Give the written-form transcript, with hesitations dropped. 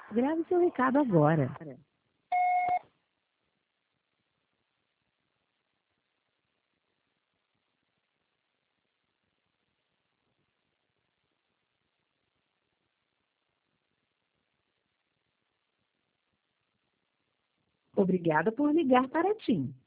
Grave seu recado agora. Obrigada por ligar para a TIM.